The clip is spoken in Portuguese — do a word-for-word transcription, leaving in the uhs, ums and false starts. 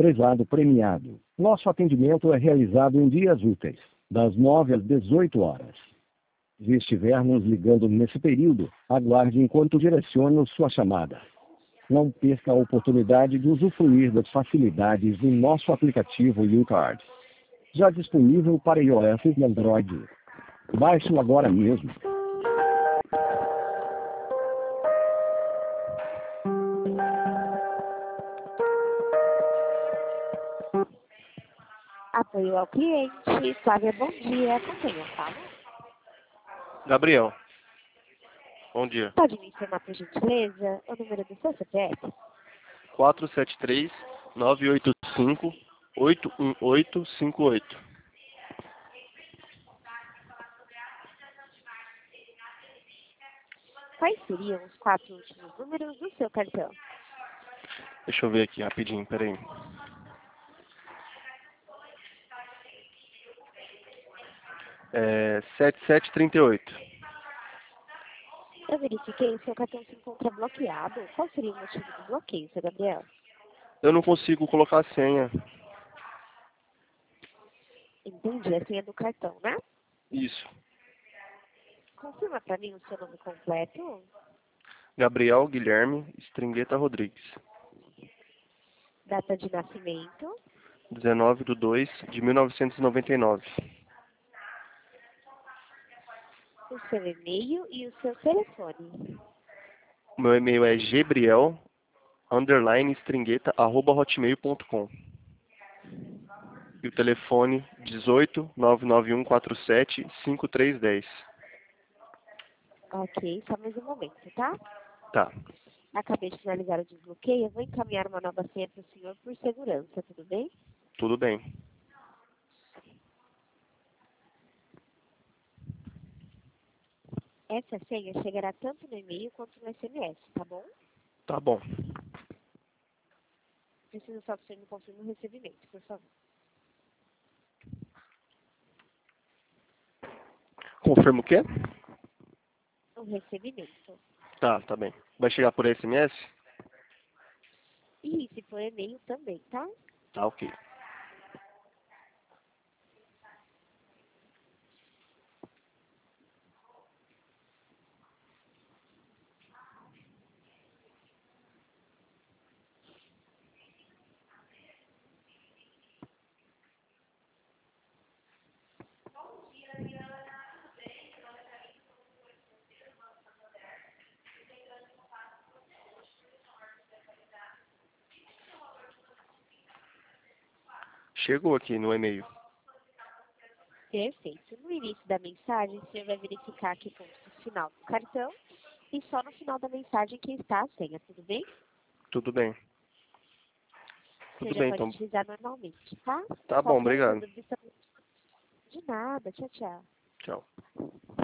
Prezado premiado, nosso atendimento é realizado em dias úteis, das nove às dezoito horas. Se estiver nos ligando nesse período, aguarde enquanto direciono sua chamada. Não perca a oportunidade de usufruir das facilidades do nosso aplicativo U-Card. Já disponível para iOS e Android. Baixe-o agora mesmo. Apoio ao cliente. Flávia, bom dia. Com quem eu falo? Gabriel. Bom dia. Pode me informar, por gentileza, o número do seu C P F? quatro sete três, nove oito cinco, oito um oito cinco oito. Quais seriam os quatro últimos números do seu cartão? Deixa eu ver aqui rapidinho, peraí. É sete sete três oito. Eu verifiquei, o seu cartão se encontra bloqueado. Qual seria o motivo do bloqueio, seu Gabriel? Eu não consigo colocar a senha. Entendi, a senha do cartão, né? Isso. Confirma para mim o seu nome completo. Gabriel Guilherme Stringueta Rodrigues. Data de nascimento. dezenove de dois de mil novecentos e noventa e nove. O seu e-mail e o seu telefone. O meu e-mail é gabriel, underline, stringueta, arroba hotmail ponto com. E o telefone dezoito, nove nove um quatro sete, cinco três um zero. Ok, só mais um momento, tá? Tá, Acabei de finalizar o desbloqueio. Eu vou encaminhar uma nova senha para o senhor por segurança, tudo bem? tudo bem. Essa senha chegará tanto no e-mail quanto no S M S, tá bom? Tá bom. Preciso só que o senhor me confirme o recebimento, por favor. Confirma o quê? O recebimento. Tá, tá bem. Vai chegar por S M S? E se for e-mail também, tá? Tá, ok. Chegou aqui no e-mail. Perfeito. No início da mensagem, o senhor vai verificar que consta o final do cartão e só no final da mensagem que está a senha, tudo bem? Tudo bem. O Tudo senhor já bem, pode então. utilizar normalmente, tá? Tá bom, Qualquer outra obrigado. dúvida, de nada. Tchau, tchau. Tchau.